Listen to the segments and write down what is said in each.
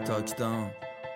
تاکدان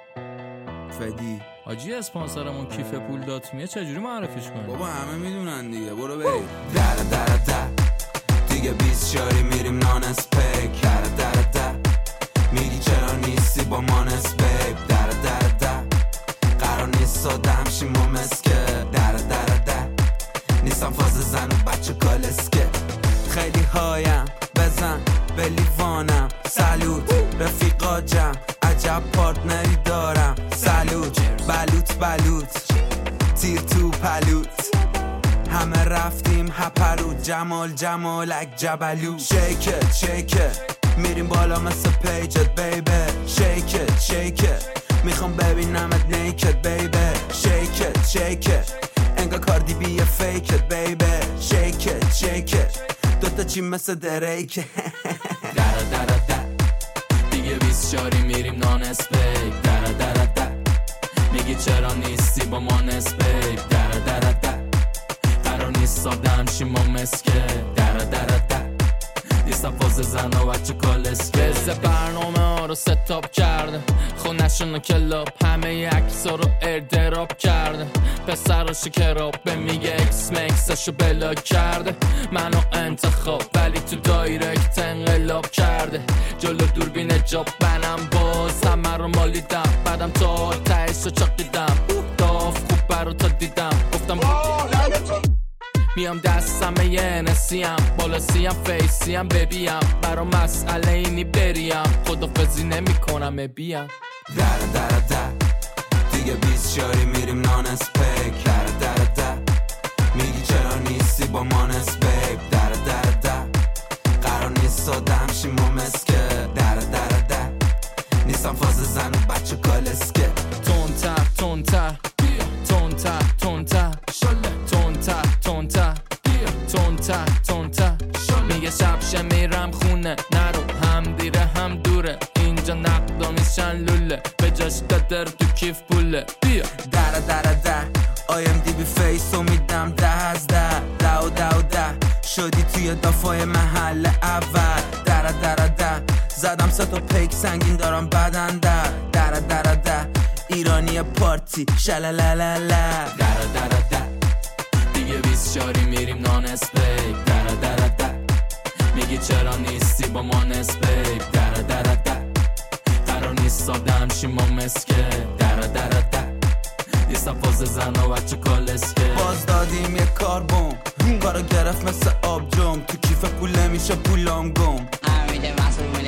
فدی آجی اسپانسرمون کیف پول داتمیه چجوری معرفیش کنیم؟ بابا همه میدونن دیگه، برو بریم. در دیگه 20 شاری میریم نان اسپیک. در میگی چرا نیستی با مانس بیب. در قرار نیست سادم شیم و مسکه. در نیستم فاز زن و بچه کالسکه. خیلی هایم بزن به لیوانم. سلوت رفیقا جمع عجب پارتنری دارم. سلوت بلوت تیر تو پلوت. همه رفتیم هپرو جمالک جبلو. شیکت میریم بالا مثل پیجت بیبه. شیکت میخوام ببینمت نیکت بیبه. شیکت انگار کاردی بی فیکت بیبه. شیکت دوتا چی مثل دریکه. در دیگه 20 شاری میریم نان اسپیک. در میگی چرا نیستی با ما نسبیک. در قرار نیست سادم شیم و مسکه. در نیستم فاز زن و بچه کالسکه. برنامه ها رو ستاپ کرده، خونشون و کلاب همه عکسا رو ایردراپ کرده. پسر رو شکراب به میگه اکس مکسشو بلاک کرده. منو انتخاب ولی تو دایرکت انقلاب کرده. جلو دوربین جاب بنم باز همه رو مالیدم. بعدم تا تایش رو چاقیدم. داف خوب برو تا دیدم گفتم میام دستم یه نسیم بالا سیم فیسیم ببیم. برا مسئله اینی بریم خدافزی نمی کنم بیم. در دیگه 20 شاری میریم نان اسپیک. در میگی چرا نیستی با مانس بیب. در قرار نیست سادم شیم و مسکه. در نیستم فاز زن و بچه کالسکه. تونتر میگه شبشه میرم خونه نرو هم دیره هم دوره. اینجا نقدا میشن لوله به جاش دادر تو کیف پوله. بیا در آیم دی بی فیسو میدم 10 از 10 شدی توی دافای محل اول. در زدم 3 تا پیک سنگین دارم بدن. در ایرانی پارتی شلالالala. در دیگه 20 شاری میریم نان اسپیک. در میگی چرا نیستی با ما نسبیک. در قرار نیست سادم شیم و مسکه. در نیستم فاز زن و بچه کالسکه. باز دادیم یه کاربون کارو گرفت مثل آب جم. تو کیف پول میشه پولام گم.